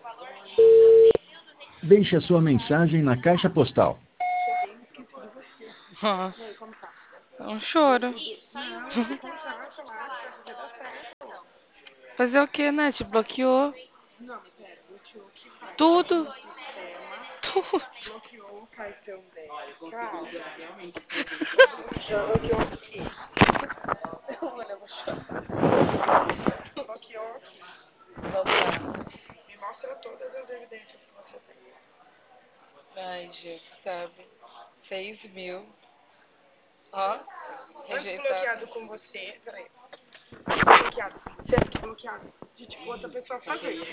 Deixe a sua mensagem na caixa postal. Cheguei e esqueci de você. E aí, Nossa, como tá? é um choro. Não, você contato lá, pra você dar certo. Fazer o que, né? Te bloqueou Não, pera, bloqueou o que faz? Saiu tudo. do sistema, Tudo. bloqueou o cartão dela. Cara, bloqueou o quê? Mano, eu vou chorar. Bloqueou o quê? Vamos lá. Me mostra todas as evidências que você tem. Ai, gente, sabe? 6.000. Ó, Antes rejeitado. bloqueado com você, peraí. Antes bloqueado com você do que bloqueado de tipo outra pessoa fazer.